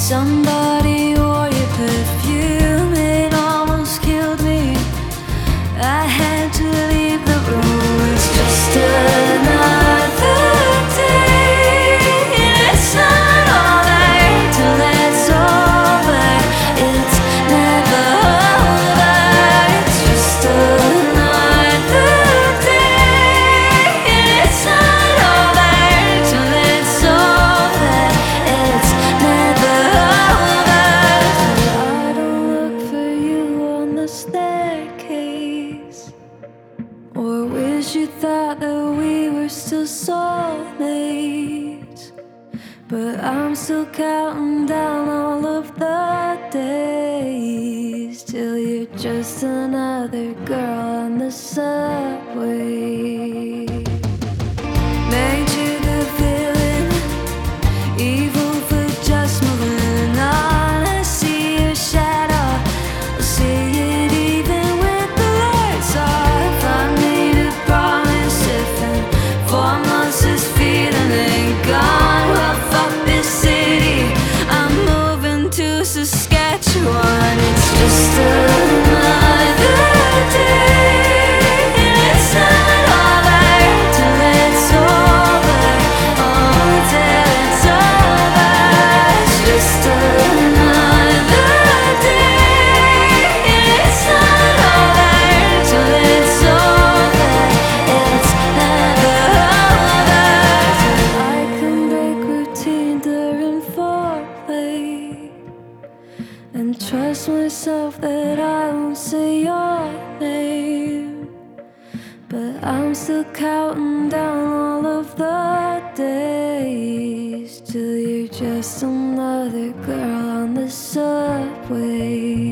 Somebody wore your perfume, it almost killed me. I had to leave the room. It's just another day. It's not over till it's over. It's never over. It's just another day. It's not over till it's over. It's never over. I don't look for you on the staircase, or wish you thought that we were still soulmates. But I'm still counting down all of the days till you're just another girl on the subway. Made you the villain, evil for just moving on. I see your shadow, I see it even with the lights off. I made a promise if in 4 months this feeling ain't gone, well fuck this city, I'm moving to Saskatchewan. It's just another day. It's not over till it's over. Oh, till it's over. It's just another day. It's not over till it's over. It's never over. I can break routine during foreplay and trust myself that I won't say your name. But I'm still counting down all of the days till you're just another girl on the subway.